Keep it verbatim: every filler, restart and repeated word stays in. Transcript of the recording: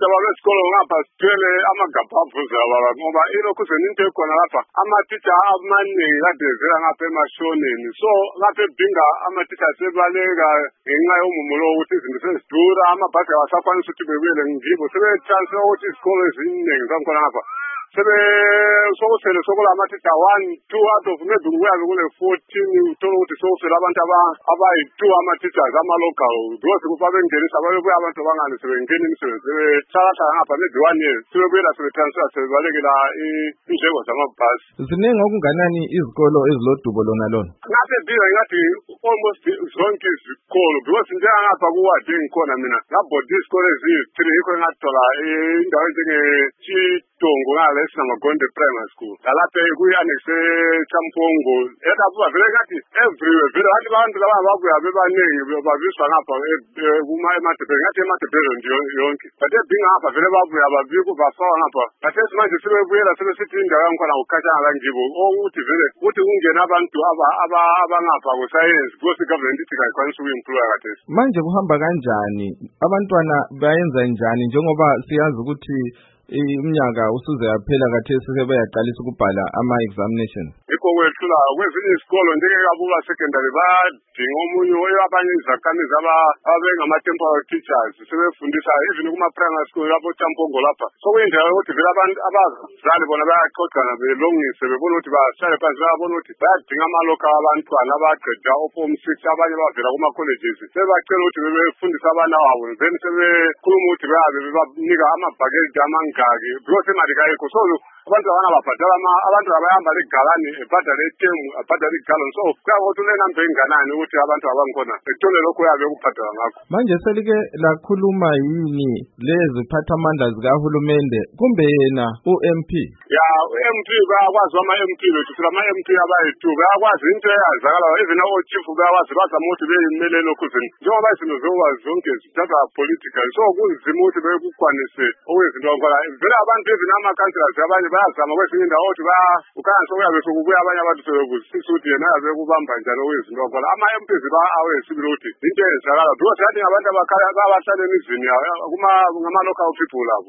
Abantwana besikolo ngapha sithwele amagabhavuza baba ngoba ilokhu seninto ekhona lapha amatitsha amaningi kade vela ngapha emashoneni so lapha ebhinga amatitsha sebaleka ngenxa yomumulo ukuthi izinto sezidura amabhasi awasakwanisa ukuthi bebuyele ngibo sebetransfer ukuthi izikolo eziningi zakhona ngapha sebe sokusele sokulamatitsha one two out of maybe kuyabe kule fourteen uthola ukuthi sokusele abantu abayi-two ama-teachers ama-local because kubabengenisa babebuya abantu abangani sebengena imisebenzi sebethatha ngapha maybe one year sebebuyela sebetransfer sebebalekela indleko zamabhasi. Ziningi okunganani izikolo ezilodubo lona lona? Ngapha ebhiza ngathi almost zonke izikolo because njengangapha kuwadi engikhona mina ngabhode izikolo eziyi-three yikho ngathola indawo enjenge-Chitongo ngale sinamagonde primary school lalapha kuyi-annexe Champongo etabuba vele ngathi everywhere vele ngathi abantu laba babuya bebaningi babiswa ngapha emadebheni ngathi emadebheni nje yonke but ebhinga ngapha vele babuya babika bafaka ngapha but esimanje sebebuyela sebesithi indawo yangikhona ukukhatshana kangibo ukuthi vele ukuthi kungena abantu abangapha kusayensi because i-government ithi kayikwanisa ukuyimploya kathesi. Manje kuhamba kanjani? Abantwana bayenza njani njengoba siyazi ukuthi iminyaka usuze yaphela kathesi sebeyaqalisa ukubhala ama-examination? Yikho kwethula kwezinye izikolo njengekabuka secondary badinga omunye abanye izakhamizi abengama-temporary teachers sebefundisa even kuma-primary school lapho Champongo lapha sokuyindlela yokuthi vele abantu abazali bona bayaxoxana belungise bebona ukuthi bahlale phansi bayabona ukuthi bayadinga amaloka abantwana abaqeda o-form six abanye bavela kuma-colleges sebacela ukuthi bebefundisa abana wabo then sebekhuluma ukuthi beyabe bebanika amabhakede amangaki because imali kayikho so abantu abana babhadala abantu abayahamba legalani ebhadala etemu abhadala igalon so kuyakuthi unenamba enganani ukuthi abantu abangikhona ekuthole lokho yabe kubhadala ngakho. Manje selike lakhuluma yini lezi phathamandla zikahulumende kumbe yena u-M P? Ya u-M P bayakwazi ama-M P bethu sila ama-M P abayi-two bayakwazi into eyazakala even o-chief bayakwazi bazama ukuthi beyimele lokhu izinto njengoba izinto zoba zonke zithatha political so kunzima ukuthi bekukwanise okwezinto ngoba vele abantu even ama-councillors abanye bayazama kwezinye indawo ukuthi ukhansi okuyabe sokubuya abanye abantu sebebuzisisa ukuthi yena yabe kubamba njalo kwezinto ngoba ama-M Ps ba-awesibile ukuthi into eyenzakala because yathi abantu abahlala emizini ngama-local people labo.